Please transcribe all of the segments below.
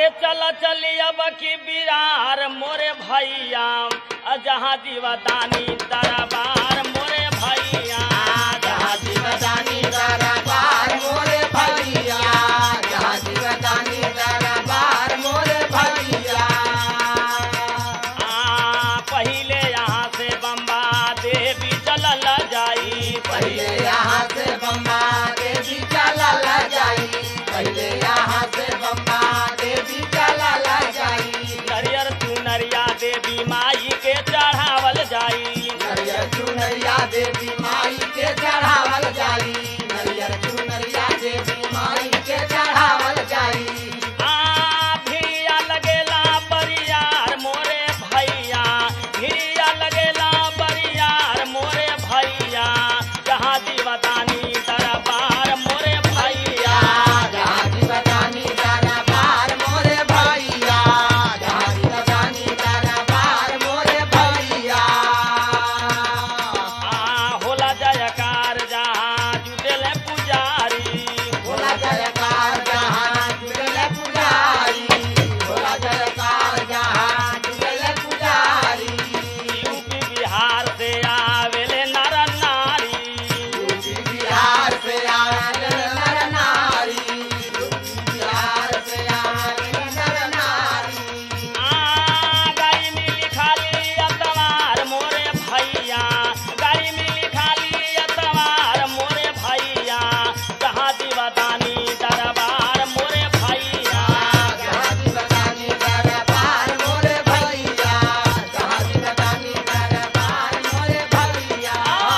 अरे चल चली अब की बिरार मोरे भैया जहाँ जीवदानी दरबार मोरे भैया जहाँ जीवदानी दरबार मोरे भैया जहाँ जीवदानी दरबार मोरे भैया पहले यहाँ से बम्बा देवी चलल जाई पहले यहाँ से बम्बा देवी चलल जाई पहले यहाँ से बम्बा देवी चलल जाई नरियर चुनरिया देवी माई के चढ़ावल जाई नरियर चुनरिया देवी माई के चढ़ावल जाई नरियर चुनरिया देवी माई के चढ़ावल जाई भिड़िया लगेला बरियार मोरे भैया भिड़िया लगेला बरियार मोरे भैया जहाँ जीवदानी दरबार मोरे भैया जहाँ जीवदानी दरबार मोरे भैया जहाँ जीवदानी दरबार मोरे भैया होला जयकार जहाँ जुटेले पुजारी भोला जयकार जहाँ जुड़ले पुजारी भोला जयकार जहाँ जुड़ले पुजारी यूपी बिहार से आवेले नर नारी यूपी बिहार से आवे नर नारी यूपी बिहार से आवे नर नारी गाड़ी मिली खाली अतवार मोरे भैया गाड़ी मिली खाली अतवार मोरे भैया जहाँ जीवदानी दरबार मोरे भैया जहाँ जीवदानी दरबार मोरे भैया जहाँ जीवदानी दरबार मोरे भैया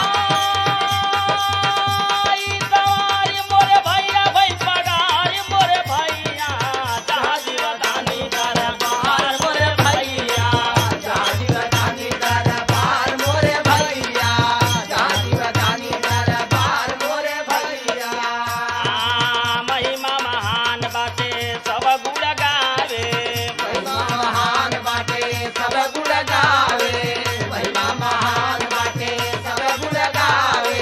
सवारी मोरे भैया भई पगारी मोरे भैया जहाँ जीवदानी दरबार मोरे भैया जहाँ जीवदानी दरबार मोरे भैया जहाँ जीवदानी दरबार मोरे भैया महिमा महान बाटे सब गुण गावे महिमा महान बाटे सब गुण गावे महिमा महान बाटे सब गुण गावे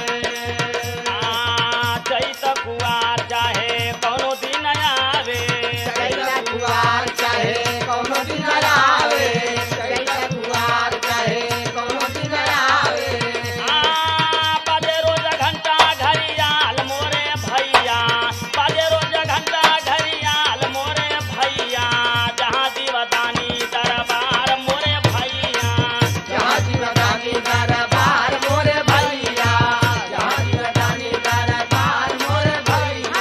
चैत कुआर चाहे कौनो दिन आवे कैला कुआर चाहे कौनो दिन आवे कैला कुआर चाहे कौनो दिन आवे बाजे रोज घंटा घड़ियाल मोरे भैया बाजे रोज घंटा घड़ियाल मोरे भैया जहाँ जीवदानी दरबार मोरे भैया जहाँ जीवदानी दरबार मोरे भैया जहाँ जीवदानी दरबार मोरे भैया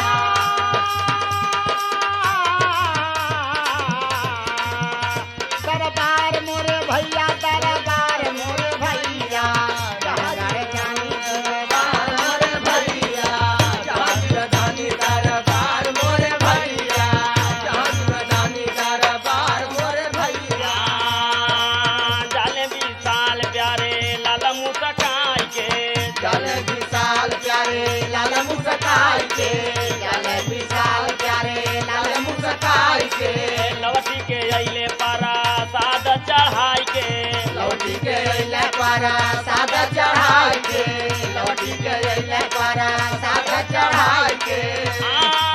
दरबार मोरे भैया दरबार मोरे भैया जहाँ जीवदानी दरबार मोरे भैया जहाँ जीवदानी दरबार मोरे भैया जहाँ जीवदानी दरबार मोरे भैया जाले विशाल प्यारे लाल मुस्काई के चल विशाल प्यारे लाल मुस्काई के चल विशाल प्यारे लाल मुस्काई के लवटी के अइले पारा साद चढ़ाई के लौटी के अइले पारा सादा चढ़ाई के लौटी के अइले पारा सादा चढ़ाई के